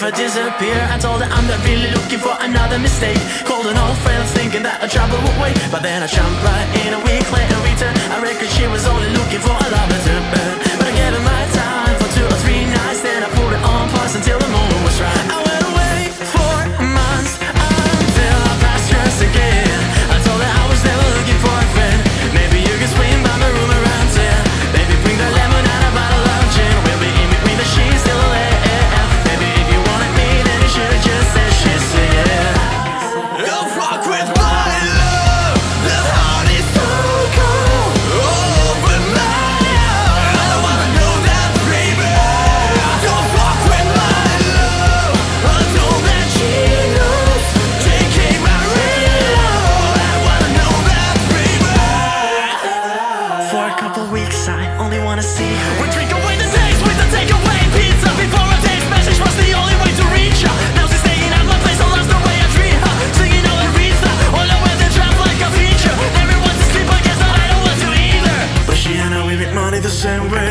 never disappear. I told her I'm not really looking for another mistake. Called an old friend thinking that a trouble would wait, but then I jumped right in a week later return. I reckon she was only looking for a lover to burn, but I gave her my time for 2 or 3 nights. Then I put it on pause until the moment was right. I went away for months until I passed yours again. I told her I was never looking for a friend. Maybe you can swing by my room around 10. Baby, bring the lemon and a bottle of gin. We'll be in between the sheets till 11. Maybe if you wanted me, then you should've just said she's yeah. Don't fuck with my love. The heart is so cold. Open my eyes. I don't wanna know that, baby. Don't fuck with my love. I know that she knows. Taking my real. I wanna know that, baby. For a couple weeks I only wanna see her. We drink away the days with the takeaway pizza. Before a text message was the only way to reach her. Now she's staying at my place, I lost the way I treat her. Singing all Aretha, all the weather drop like a feature. Everyone's asleep, I guess that I don't want to either. But she and I, we make money the same way.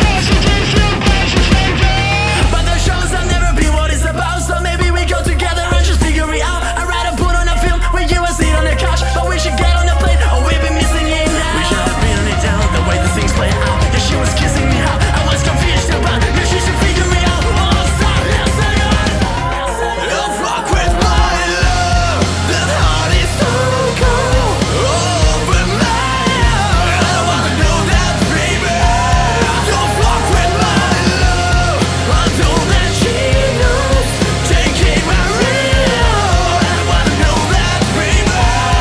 But the shows have never been what it's about, so maybe we go together and just figure it out. I'd rather put on a film with you and sit on the couch, but we should get on the plane or we've been missing it now. We should have written it down, the way the things play out. Yeah, she was kissing me out, I was confused about. Yeah, she should figure me out. Oh, stop, yes, I Don't fuck with my love. The heart is so cold. Open my eyes. I don't wanna know that, baby. Don't fuck with my love. I know that she knows. Taking my real. I don't wanna know that, baby.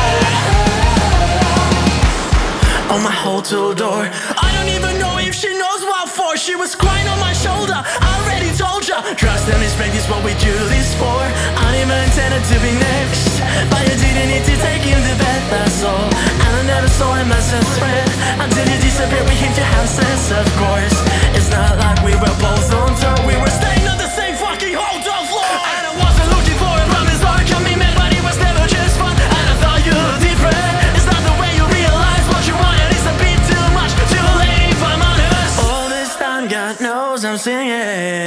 on my hotel door. I don't even know if she knows what for. She was crying on my shoulder, I already told ya. Trust and respect is what we do this for. I never intended to be next, but you didn't need to take him to bed, that's all. And I never saw him as a threat until you disappeared with him to have sex, of course. It's not like we were both on tour, we were staying on the same fucking hotel floor. And I wasn't looking for a promise or a commitment, but it was never just fun. And I thought you were different. It's not the way you realize what you wanted. It's a bit too much, too late if I'm honest. All this time, God knows I'm singing.